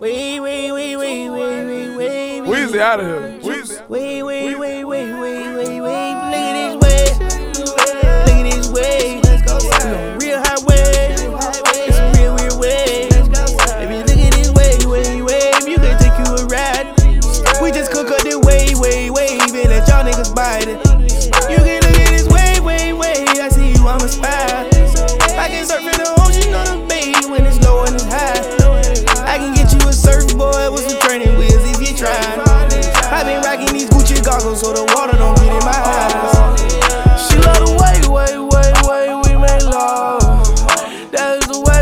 Weezy out of here. Weezy. Look at this wave. Look at this wave. We on real highway. It's a real weird wave. Baby, look at this wave. You can take you a ride. We just cook up the wave. And let y'all niggas bite it. You can look at this wave. I see you, I'm a spy. I can surf in the ocean on the bay when it's low and it's high. I can get you a surfboard with some training wheels if you try. I've been rocking these Gucci goggles so the water don't get in my eyes. She love the way we make love. That is the way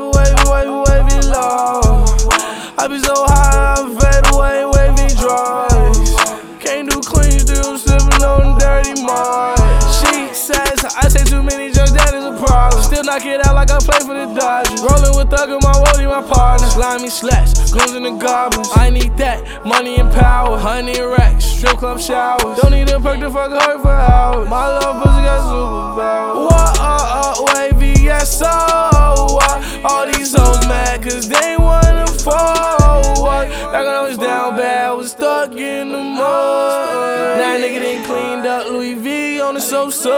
we love. I be so high, I fade away, wavy drugs. Can't do clean, still sipping on dirty mud. She says, I say too many jokes, that is a problem. Still knock it out like I play for the Dodgers. Rolling with Thug and my Wody, my partner. Slimy slash, goons in the goblins. I need that, money and power. Honey racks, strip club showers. Don't need a perk to fuck her for hours. My love pussy got superpowers. Wavy, yes, so all these hoes mad cause they wanna forward. Back when I was down bad, was stuck in the mud. Now nigga done cleaned up, Louis V on the so-so.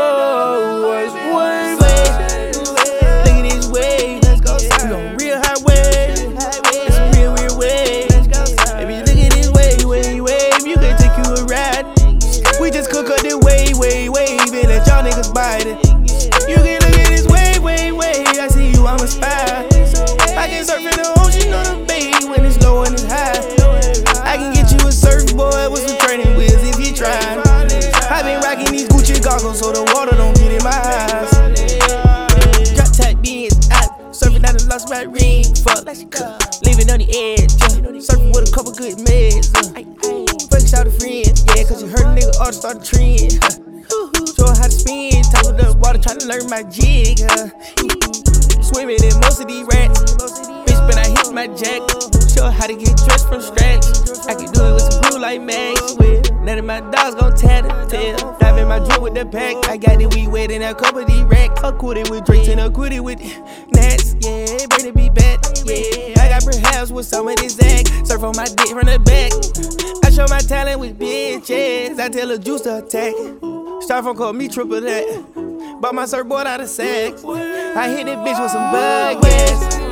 Wavy. Look at this wave. We on real highway. It's a real weird wave. Baby, look at this wave. You can take you a ride. We just cook up the wave and let y'all niggas bite it. You can look at this wave. I see you, I'm a spy. I can surf in the ocean on the bay when it's low and it's high. I can get you a surfboard with some training wheels if you try. I've been rocking these Gucci goggles so the water don't get in my eyes. Drop top beans, surfing down the lost my ring. Fuck, living on the edge, surfing with a couple good meds. Fucking out a friend, yeah, cause you heard a nigga ought to start a trend. Show her how to spin, top of the water, trying to learn my jig. Swimming in most of these rats, bitch, but I hit my jack. Show her how to get dressed from scratch. I can do it with some glue like Maxwell. None of my dogs gon' tat the tail. Dive in my drip with the pack. I got the weed wet in a couple of these racks. I quit it with drinks and I quit it with Nats. Yeah, bring the beat back. Yeah, I got perhaps with some of this act. Surf on my dick from the back. I show my talent with bitches. I tell a juice to attack. Start from call me triple that. Bought my surfboard out of Saks. I hit that bitch with some bug gas.